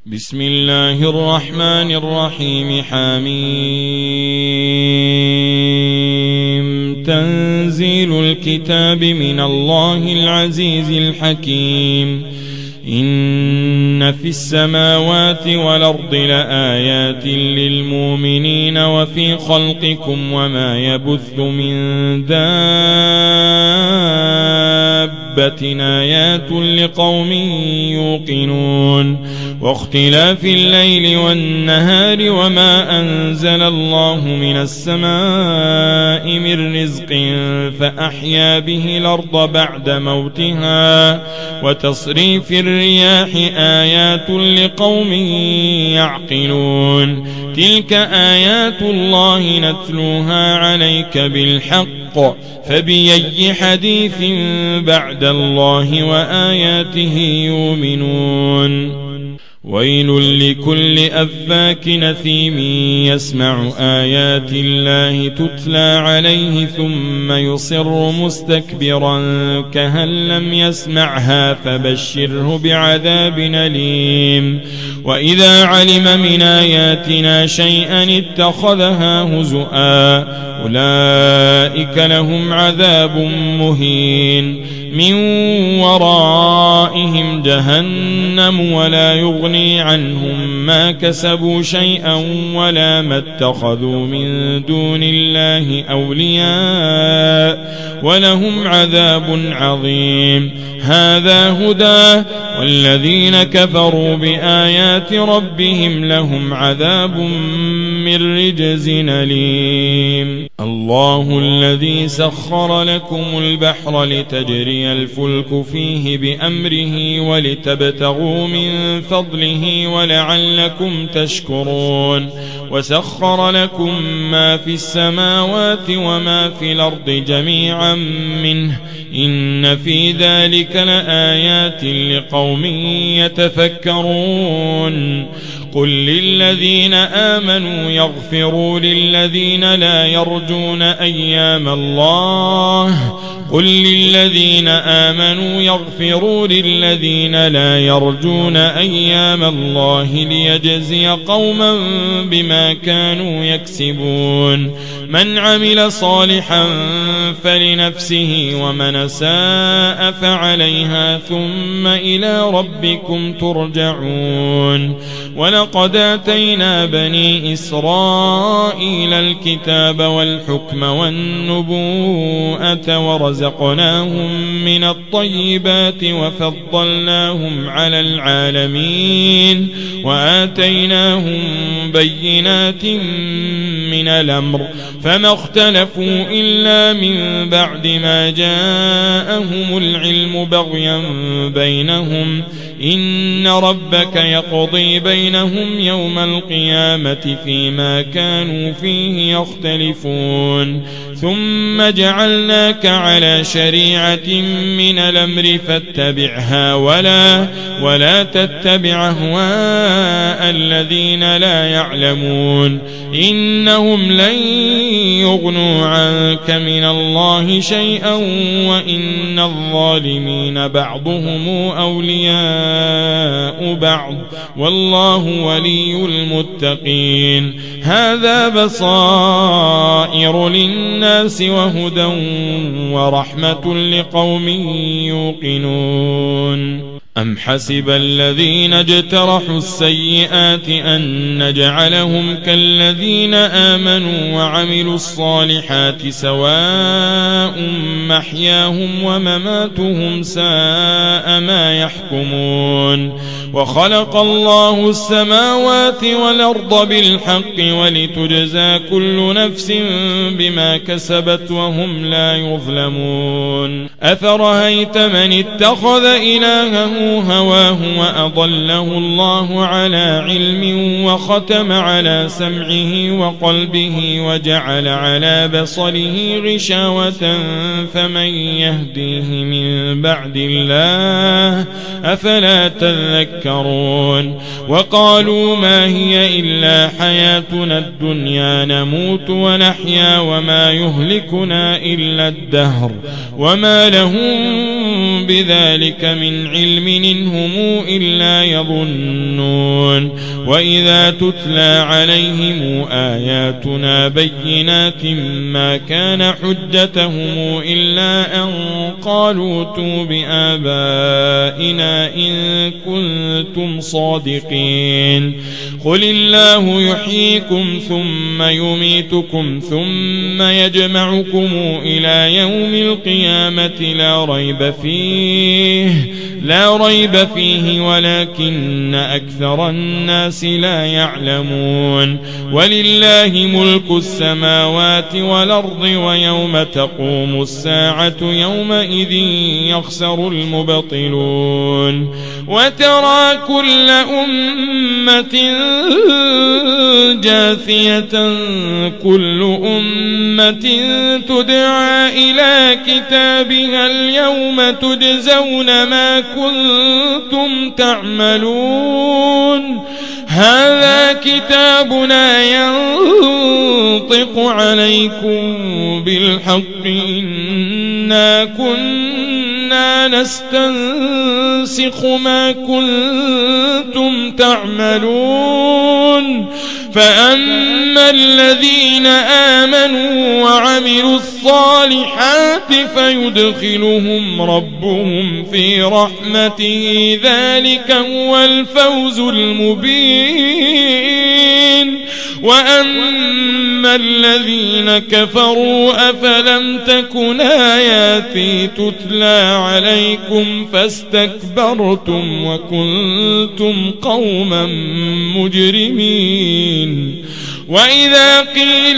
بسم الله الرحمن الرحيم. حميم. تنزيل الكتاب من الله العزيز الحكيم. إن في السماوات والأرض لآيات للمؤمنين وفي خلقكم وما يبث من دابة آيات لقوم يوقنون. واختلاف الليل والنهار وما أنزل الله من السماء من رزق فأحيا به الأرض بعد موتها وتصريف الرياح آيات لقوم يعقلون. تلك آيات الله نتلوها عليك بالحق فبأي حديث بعد الله وآياته يؤمنون. ويل لكل أفاك نثيم يسمع آيات الله تتلى عليه ثم يصر مستكبرا كأن لم يسمعها فبشره بعذاب أليم. وإذا علم من آياتنا شيئا اتخذها هزؤا أولئك لهم عذاب مهين من ورائهم جهنم ولا يغني عنهم ما كسبوا شيئا ولا ما اتخذوا من دون الله أولياء ولهم عذاب عظيم. هذا هدى والذين كفروا بآيات ربهم لهم عذاب من رجز أليم. الله الذي سخر لكم البحر لتجري الفلك فيه بأمره ولتبتغوا من فضله ولعلكم تشكرون. وسخر لكم ما في السماوات وما في الأرض جميعا منه إن في ذلك لآيات لقوم يتفكرون. قل للذين آمنوا يغفروا للذين لا يرجون أيام الله قل للذين آمنوا يغفروا للذين لا يرجون أيام الله ليجزي قوما بما كانوا يكسبون. من عمل صالحا فلنفسه ومن ساء فعليها ثم إلى ربكم ترجعون. ولقد آتينا بني إسرائيل الكتاب والحكم والنبوءة ورزقناهم من الطيبات وفضلناهم على العالمين وآتيناهم بينات من الأمر فما اختلفوا إلا من بعد ما جاءهم العلم بغيا بينهم إن ربك يقضي بينهم يوم القيامة فيما كانوا فيه يختلفون. ثم جعلناك على شريعة من الأمر فاتبعها ولا تتبع أهواء الذين لا يعلمون إنهم لن يغنوا عنك من الله شيئا وإن الظالمين بعضهم أولياء بعض والله ولي المتقين. هذا بصائر للناس وهدى ورحمة لقوم يوقنون. أم حسب الذين اجترحوا السيئات أن نجعلهم كالذين آمنوا وعملوا الصالحات سواء محياهم ومماتهم ساء ما يحكمون. وخلق الله السماوات والأرض بالحق ولتجزى كل نفس بما كسبت وهم لا يظلمون. أفرأيت من اتخذ إلهه هواه وأضله الله على علم وختم على سمعه وقلبه وجعل على بصره غشاوة فمن يهديه من بعد الله أفلا تذكرون. وقالوا ما هي إلا حياتنا الدنيا نموت ونحيا وما يهلكنا إلا الدهر وما لهم بذلك من علم إن هم إلا يظنون. وإذا تتلى عليهم آياتنا بينات ما كان حجتهم إلا أن قالوا ائتوا بآبائنا إن كنتم صادقين قل الله يحييكم ثم يميتكم ثم يجمعكم إلى يوم القيامة لا ريب فيه ولكن أكثر الناس لا يعلمون ولله ملك السماوات والأرض ويوم تقوم الساعة يومئذ يخسر المبطلون وترى كل أمة جاثية كل أمة تدعى إلى كتابها اليوم تجزون ما كنتم تعملون هذا كتابنا ينطق عليكم بالحق إنا كنا نستنسخ ما كنتم تعملون فأما الذين آمنوا وعملوا الصالحات فيدخلهم ربهم في رحمته ذلك هو الفوز المبين وأما الذين كفروا أفلم تكن آياتي تتلى عليكم فاستكبرتم وكنتم قوما مجرمين وإذا قيل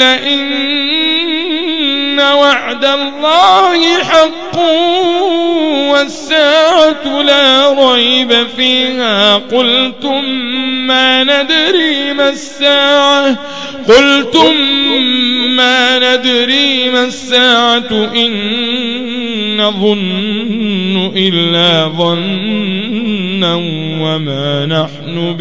إن وعد الله حق والساعة لا ريب فيها قلتم ما ندري ما الساعة إن نظن إلا ظنا وما نحن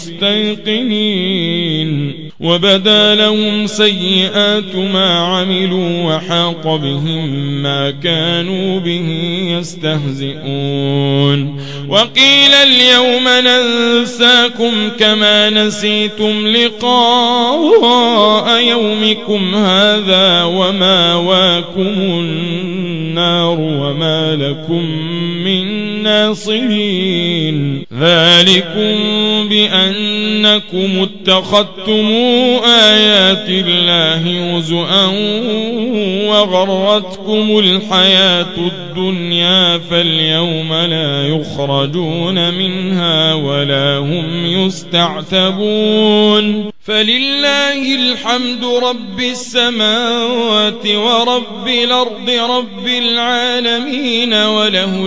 بمستيقنين وبدا لهم سيئات ما عملوا وحاق بهم ما كانوا به يستهزئون وقيل اليوم ننساكم كما نسيتم لقاء يومكم هذا ومأواكم النار وما لكم من ناصرين ذلكم بأنكم اتخذتم آيات الله هزؤا وغرتكم الحياة الدنيا فاليوم لا يخرجون منها ولا هم يستعتبون فلله الحمد رب السماوات ورب الأرض رب العالمين وله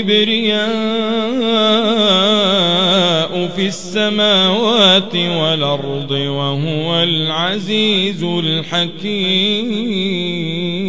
الكبرياء في السماوات والأرض وهو العزيز الحكيم.